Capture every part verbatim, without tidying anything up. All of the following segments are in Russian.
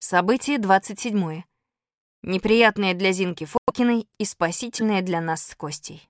Событие двадцать седьмое. Неприятное для Зинки Фокиной и спасительное для нас с Костей.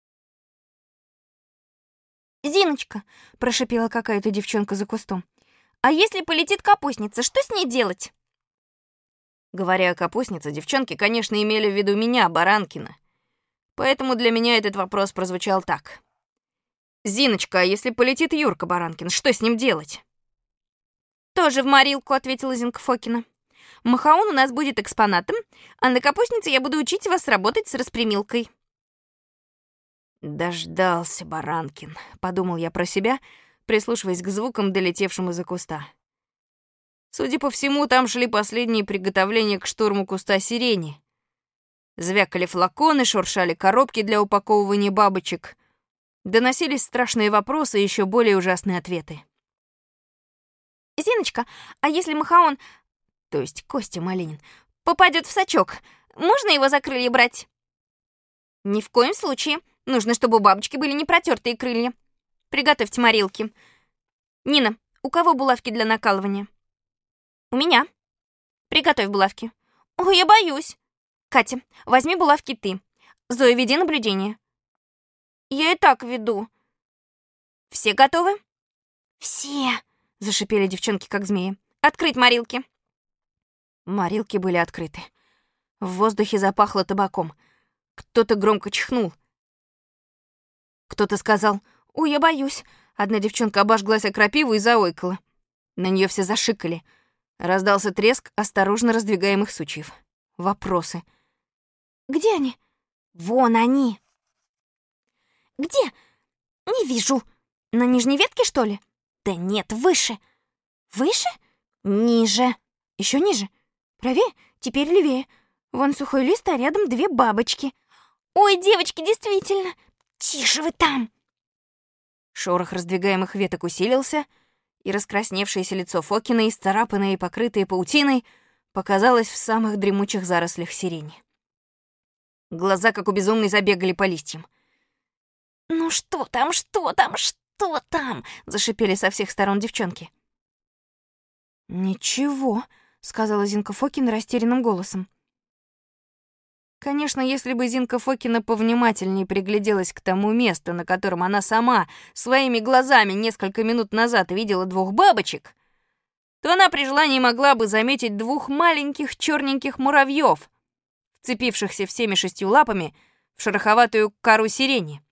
«Зиночка», — прошипела какая-то девчонка за кустом, «а если полетит капустница, что с ней делать?» Говоря о капустнице, девчонки, конечно, имели в виду меня, Баранкина. Поэтому для меня этот вопрос прозвучал так. «Зиночка, а если полетит Юрка Баранкин, что с ним делать?» «Тоже в морилку», — ответила Зинка Фокина. «Махаон у нас будет экспонатом, а на капустнице я буду учить вас работать с распрямилкой». «Дождался Баранкин», — подумал я про себя, прислушиваясь к звукам, долетевшим из-за куста. Судя по всему, там шли последние приготовления к штурму куста сирени. Звякали флаконы, шуршали коробки для упаковывания бабочек. Доносились страшные вопросы и еще более ужасные ответы. «Зиночка, а если Махаон, то есть Костя Малинин, попадет в сачок, можно его за крылья брать?» «Ни в коем случае. Нужно, чтобы у бабочки были не протертые крылья. Приготовьте морилки. Нина, у кого булавки для накалывания?» «У меня. Приготовь булавки». «Ой, я боюсь». «Катя, возьми булавки ты. Зоя, веди наблюдение». «Я и так веду». «Все готовы?» «Все», — зашипели девчонки, как змеи. «Открыть морилки». Морилки были открыты. В воздухе запахло табаком. Кто-то громко чихнул. Кто-то сказал: «Ой, я боюсь». Одна девчонка обожглась о крапиву и заойкала. На нее все зашикали. Раздался треск осторожно раздвигаемых сучьев. Вопросы. «Где они?» «Вон они». «Где?» «Не вижу. На нижней ветке, что ли?» «Да нет, выше». «Выше?» «Ниже». Еще ниже?» «Правее? Теперь левее. Вон сухой лист, а рядом две бабочки». «Ой, девочки, действительно! Тише вы там!» Шорох раздвигаемых веток усилился, и раскрасневшееся лицо Фокиной, исцарапанное и покрытое паутиной, показалось в самых дремучих зарослях сирени. Глаза, как у безумной, забегали по листьям. «Ну что там, что там, что там?» — зашипели со всех сторон девчонки. «Ничего», — сказала Зинка Фокина растерянным голосом. Конечно, если бы Зинка Фокина повнимательнее пригляделась к тому месту, на котором она сама своими глазами несколько минут назад видела двух бабочек, то она при желании могла бы заметить двух маленьких черненьких муравьев, вцепившихся всеми шестью лапами в шероховатую кору сирени.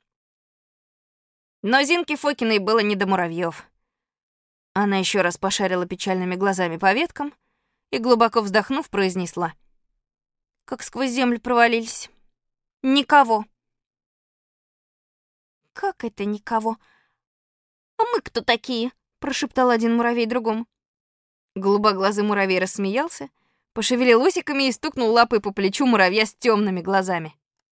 Но Зинке Фокиной было не до муравьев. Она еще раз пошарила печальными глазами по веткам и, глубоко вздохнув, произнесла: «Как сквозь землю провалились. Никого». «Как это никого? А мы кто такие?» — прошептал один муравей другому. Голубоглазый муравей рассмеялся, пошевелил усиками и стукнул лапой по плечу муравья с темными глазами.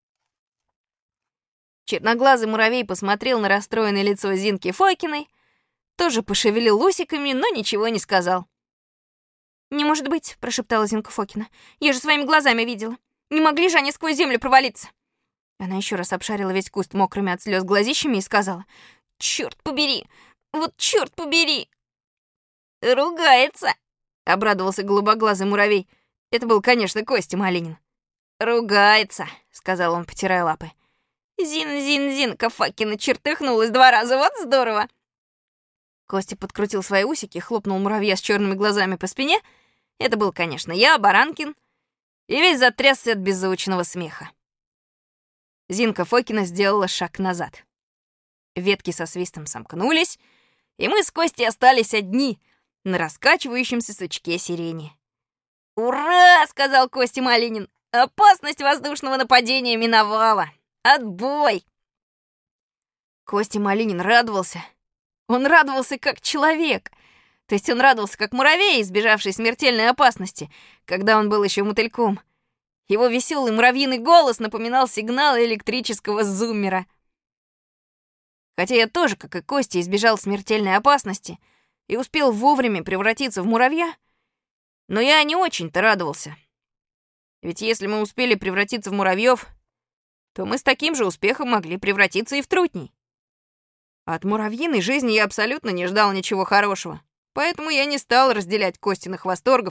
Черноглазый муравей посмотрел на расстроенное лицо Зинки Фокиной, тоже пошевелил усиками, но ничего не сказал. «Не может быть», — прошептала Зинка Фокина. «Я же своими глазами видела. Не могли же они сквозь землю провалиться». Она еще раз обшарила весь куст мокрыми от слез глазищами и сказала: «Чёрт побери! Вот чёрт побери!» «Ругается!» — обрадовался голубоглазый муравей. Это был, конечно, Костя Малинин. «Ругается!» — сказал он, потирая лапы. «Зин-зин-зинка Фокина чертыхнулась два раза, вот здорово!» Костя подкрутил свои усики, хлопнул муравья с черными глазами по спине. Это был, конечно, я, Баранкин, и весь затрясся от беззвучного смеха. Зинка Фокина сделала шаг назад. Ветки со свистом сомкнулись, и мы с Костей остались одни на раскачивающемся сучке сирени. «Ура!» — сказал Костя Малинин. «Опасность воздушного нападения миновала! Отбой!» Костя Малинин радовался. Он радовался как человек. То есть он радовался как муравей, избежавший смертельной опасности, когда он был еще мотыльком. Его веселый муравьиный голос напоминал сигнал электрического зуммера. Хотя я тоже, как и Костя, избежал смертельной опасности и успел вовремя превратиться в муравья, но я не очень-то радовался. Ведь если мы успели превратиться в муравьев, то мы с таким же успехом могли превратиться и в трутней. От муравьиной жизни я абсолютно не ждал ничего хорошего, поэтому я не стал разделять Костиных восторгов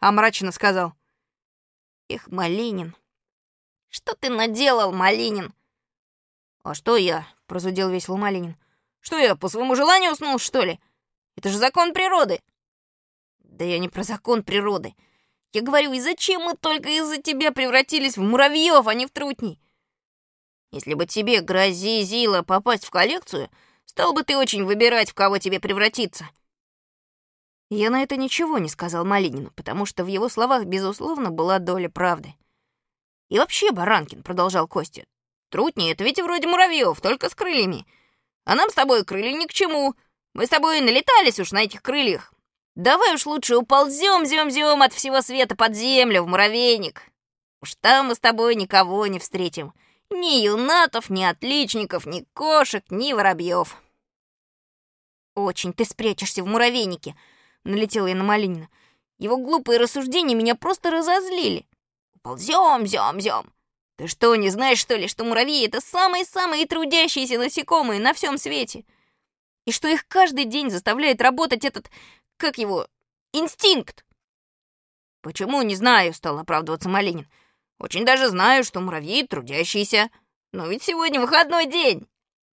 а мрачно сказал: «Эх, Малинин, что ты наделал, Малинин?» «А что я?» — прозудел весело Малинин. «Что я, по своему желанию уснул, что ли? Это же закон природы!» «Да я не про закон природы. Я говорю, и зачем мы только из-за тебя превратились в муравьев, а не в трутней? Если бы тебе грозило попасть в коллекцию, стал бы ты очень выбирать, в кого тебе превратиться». Я на это ничего не сказал Малинину, потому что в его словах, безусловно, была доля правды. «И вообще, Баранкин», — продолжал Костя, — «трутни — это ведь вроде муравьев, только с крыльями. А нам с тобой крылья ни к чему. Мы с тобой налетались уж на этих крыльях. Давай уж лучше уползем, зем, зем от всего света под землю, в муравейник. Уж там мы с тобой никого не встретим. Ни юнатов, ни отличников, ни кошек, ни воробьев». «Очень ты спрячешься в муравейнике», — налетела я на Малинина. Его глупые рассуждения меня просто разозлили. «Уползем, зем, зем. Ты что, не знаешь, что ли, что муравьи — это самые-самые трудящиеся насекомые на всем свете? И что их каждый день заставляет работать этот, как его, инстинкт?» «Почему не знаю?» — стал оправдываться Малинин. «Очень даже знаю, что муравьи трудящиеся. Но ведь сегодня выходной день».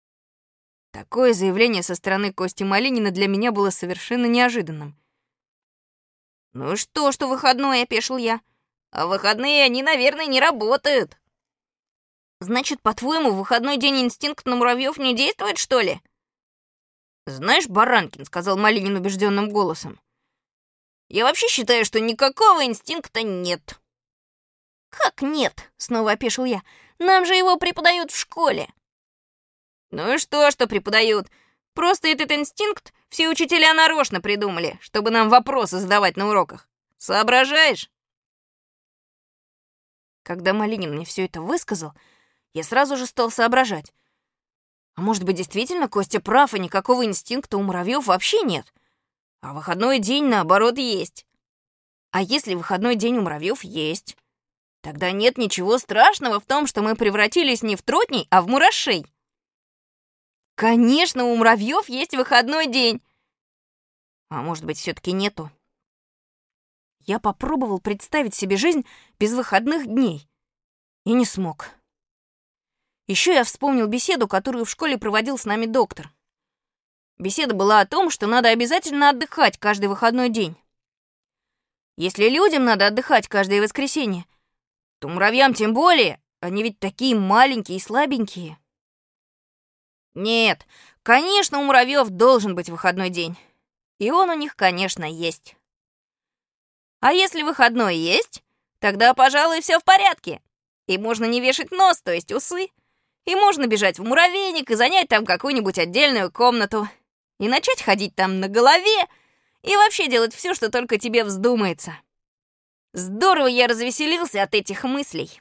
Такое заявление со стороны Кости Малинина для меня было совершенно неожиданным. «Ну и что, что выходной?» — опешил я. «А в выходные они, наверное, не работают». «Значит, по-твоему, в выходной день инстинкт на муравьев не действует, что ли?» «Знаешь, Баранкин», — сказал Малинин убежденным голосом, «я вообще считаю, что никакого инстинкта нет». «Как нет?» — снова опешил я. «Нам же его преподают в школе». «Ну и что, что преподают? Просто этот инстинкт все учителя нарочно придумали, чтобы нам вопросы задавать на уроках. Соображаешь?» Когда Малинин мне все это высказал, я сразу же стал соображать. А может быть, действительно Костя прав, и никакого инстинкта у муравьев вообще нет? А выходной день, наоборот, есть. А если выходной день у муравьев есть, тогда нет ничего страшного в том, что мы превратились не в трутней, а в мурашей. Конечно, у муравьев есть выходной день. А может быть, все-таки нету? Я попробовал представить себе жизнь без выходных дней и не смог. Еще я вспомнил беседу, которую в школе проводил с нами доктор. Беседа была о том, что надо обязательно отдыхать каждый выходной день. Если людям надо отдыхать каждое воскресенье, то муравьям тем более, они ведь такие маленькие и слабенькие. Нет, конечно, у муравьев должен быть выходной день. И он у них, конечно, есть. А если выходной есть, тогда, пожалуй, все в порядке. И можно не вешать нос, то есть усы. И можно бежать в муравейник и занять там какую-нибудь отдельную комнату. И начать ходить там на голове. И вообще делать все, что только тебе вздумается. Здорово я развеселился от этих мыслей.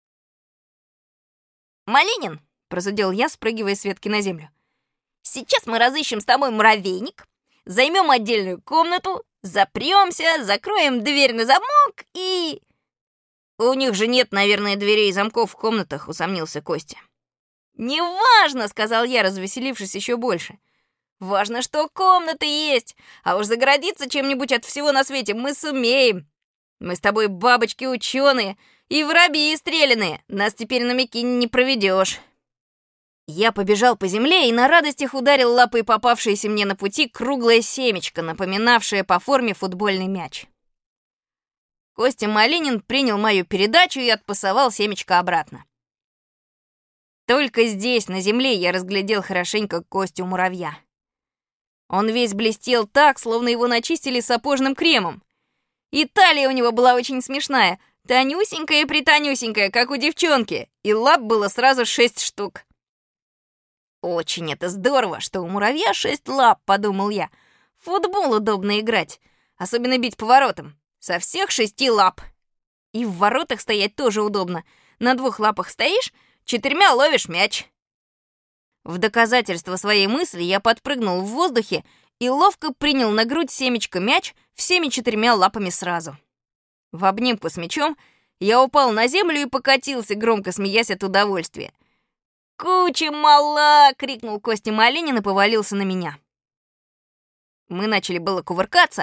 «Малинин», — прозудел я, спрыгивая с ветки на землю, «сейчас мы разыщем с тобой муравейник, займем отдельную комнату, запремся, закроем дверь на замок и...» «У них же нет, наверное, дверей и замков в комнатах», — усомнился Костя. «Неважно», — сказал я, развеселившись еще больше. «Важно, что комнаты есть, а уж загородиться чем-нибудь от всего на свете мы сумеем. Мы с тобой бабочки-ученые и воробьи стреляные, нас теперь на Микине не проведешь». Я побежал по земле и на радостях ударил лапой попавшееся мне на пути круглое семечко, напоминавшее по форме футбольный мяч. Костя Малинин принял мою передачу и отпасовал семечко обратно. Только здесь, на земле, я разглядел хорошенько Костю муравья. Он весь блестел так, словно его начистили сапожным кремом. И талия у него была очень смешная, тонюсенькая и притонюсенькая, как у девчонки, и лап было сразу шесть штук. «Очень это здорово, что у муравья шесть лап», — подумал я. «В футбол удобно играть, особенно бить по воротам. Со всех шести лап. И в воротах стоять тоже удобно. На двух лапах стоишь, четырьмя ловишь мяч». В доказательство своей мысли я подпрыгнул в воздухе и ловко принял на грудь семечко мяч всеми четырьмя лапами сразу. В обнимку с мячом я упал на землю и покатился, громко смеясь от удовольствия. «Куча мала!» — крикнул Костя Малинин и повалился на меня. Мы начали было кувыркаться,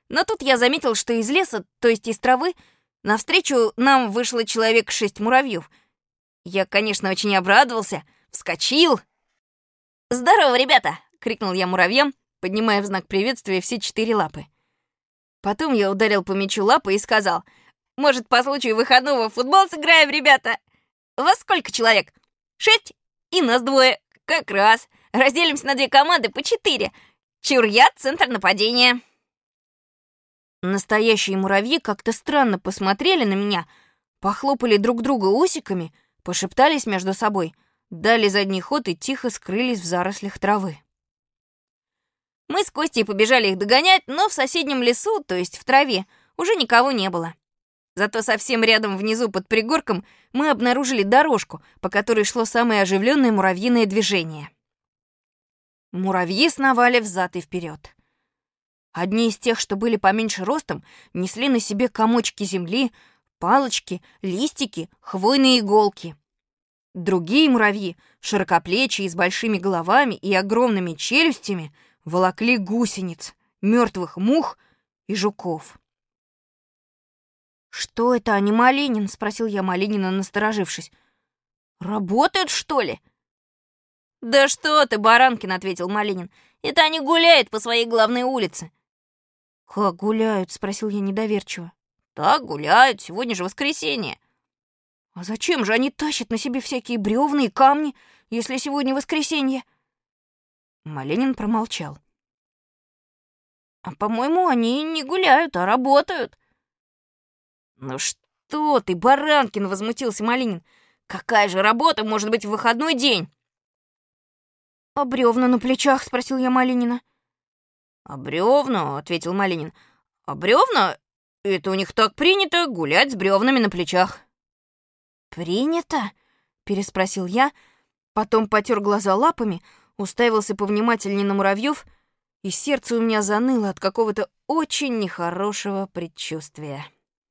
Но тут я заметил, что из леса, то есть из травы, навстречу нам вышло человек шесть муравьев. Я, конечно, очень обрадовался, вскочил. «Здорово, ребята!» — крикнул я муравьям, поднимая в знак приветствия все четыре лапы. Потом я ударил по мячу лапой и сказал: «Может, по случаю выходного в футбол сыграем, ребята? Вас сколько человек? Шесть? И нас двое. Как раз. Разделимся на две команды по четыре. Чур я, центр нападения». Настоящие муравьи как-то странно посмотрели на меня, похлопали друг друга усиками, пошептались между собой, дали задний ход и тихо скрылись в зарослях травы. Мы с Костей побежали их догонять, но в соседнем лесу, то есть в траве, уже никого не было. Зато совсем рядом внизу под пригорком мы обнаружили дорожку, по которой шло самое оживленное муравьиное движение. Муравьи сновали взад и вперед. Одни из тех, что были поменьше ростом, несли на себе комочки земли, палочки, листики, хвойные иголки. Другие муравьи, широкоплечие, с большими головами и огромными челюстями, волокли гусениц, мертвых мух и жуков. «Что это, а не Малинин?» — спросил я Малинина, насторожившись. «Работают, что ли?» «Да что ты, Баранкин!» — ответил Малинин. «Это они гуляют по своей главной улице». «Как гуляют?» — спросил я недоверчиво. «Так, гуляют, сегодня же воскресенье». «А зачем же они тащат на себе всякие бревна и камни, если сегодня воскресенье?» Малинин промолчал. «А, по-моему, они не гуляют, а работают». «Ну что ты, Баранкин!» — возмутился Малинин. «Какая же работа может быть в выходной день?» «А бревна на плечах?» — спросил я Малинина. «А бревна?» — ответил Малинин. «А бревна? Это у них так принято — гулять с бревнами на плечах». «Принято?» — переспросил я, потом потер глаза лапами, уставился повнимательнее на муравьев, и сердце у меня заныло от какого-то очень нехорошего предчувствия.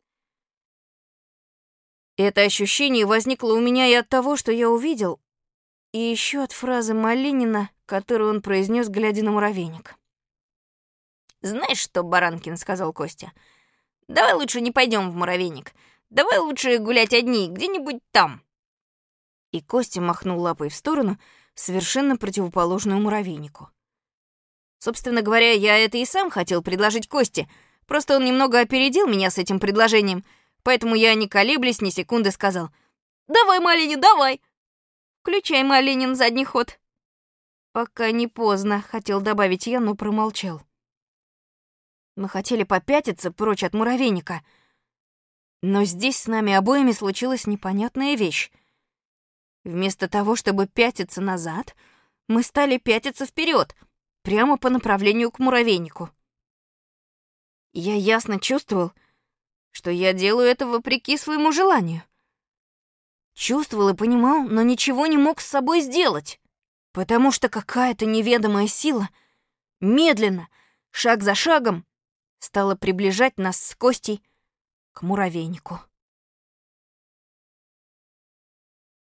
Это ощущение возникло у меня и от того, что я увидел, и еще от фразы Малинина, которую он произнес, глядя на муравейник. «Знаешь что, Баранкин, — сказал Костя, — давай лучше не пойдем в муравейник. Давай лучше гулять одни, где-нибудь там». И Костя махнул лапой в сторону, совершенно противоположную муравейнику. Собственно говоря, я это и сам хотел предложить Косте, просто он немного опередил меня с этим предложением, поэтому я, не колеблясь ни секунды, сказал: «Давай, Малинин, давай! Включай, Малинин, задний ход». «Пока не поздно», — хотел добавить я, но промолчал. Мы хотели попятиться прочь от муравейника, но здесь с нами обоими случилась непонятная вещь. Вместо того, чтобы пятиться назад, мы стали пятиться вперед, прямо по направлению к муравейнику. Я ясно чувствовал, что я делаю это вопреки своему желанию. Чувствовал и понимал, но ничего не мог с собой сделать, потому что какая-то неведомая сила медленно, шаг за шагом, стала приближать нас с Костей к муравейнику.